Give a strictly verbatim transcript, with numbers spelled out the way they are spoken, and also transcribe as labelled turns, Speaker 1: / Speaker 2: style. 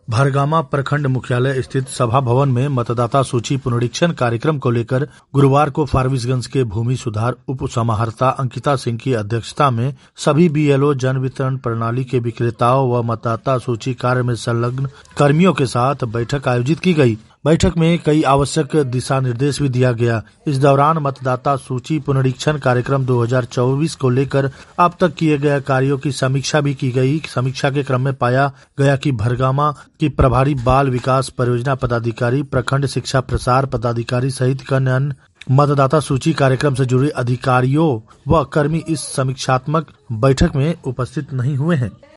Speaker 1: भरगामा प्रखंड मुख्यालय स्थित सभा भवन में मतदाता सूची पुनरीक्षण कार्यक्रम को लेकर गुरुवार को फारबिसगंज के भूमि सुधार उप समाहर्ता अंकिता सिंह की अध्यक्षता में सभी बीएलओ, जन वितरण प्रणाली के विक्रेताओं व मतदाता सूची कार्य में संलग्न कर्मियों के साथ बैठक आयोजित की गई। बैठक में कई आवश्यक दिशा निर्देश भी दिया गया। इस दौरान मतदाता सूची पुनरीक्षण कार्यक्रम दो हज़ार चौबीस को लेकर अब तक किए गए कार्यों की समीक्षा भी की गई। समीक्षा के क्रम में पाया गया कि भरगामा की प्रभारी बाल विकास परियोजना पदाधिकारी, प्रखंड शिक्षा प्रसार पदाधिकारी सहित कई अन्य मतदाता सूची कार्यक्रम से जुड़े अधिकारियों व कर्मी इस समीक्षात्मक बैठक में उपस्थित नहीं हुए हैं।